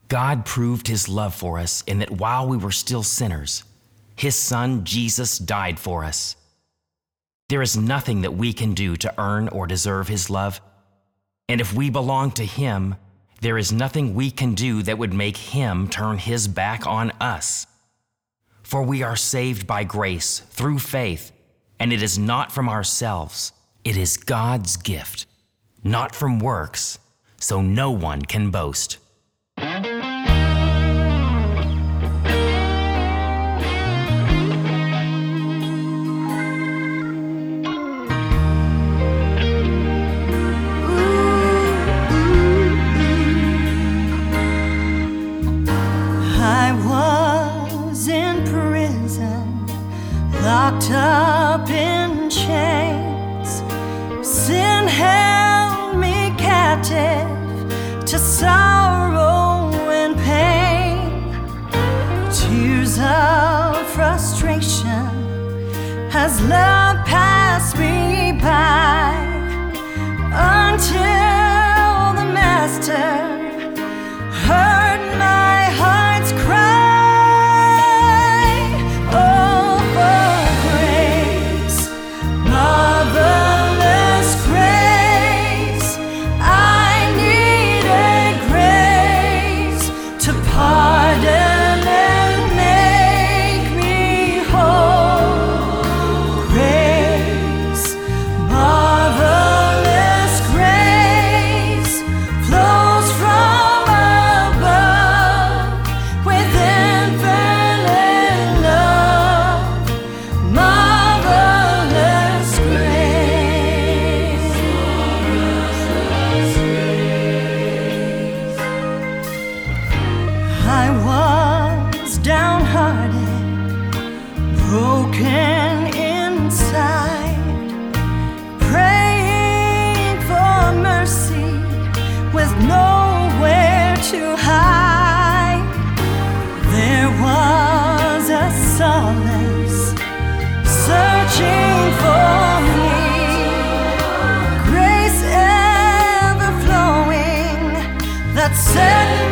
God proved his love for us in that while we were still sinners, his Son, Jesus, died for us. There is nothing that we can do to earn or deserve his love. And if we belong to him, there is nothing we can do that would make him turn his back on us. For we are saved by grace through faith, and it is not from ourselves. It is God's gift, not from works, so no one can boast. Locked up in chains, sin held me captive to sorrow and pain. Tears of frustration as love passed me by, until the Master heard my heart's cry. I was downhearted, broken inside, praying for mercy with nowhere to hide. There was a solace searching for me, grace ever flowing that set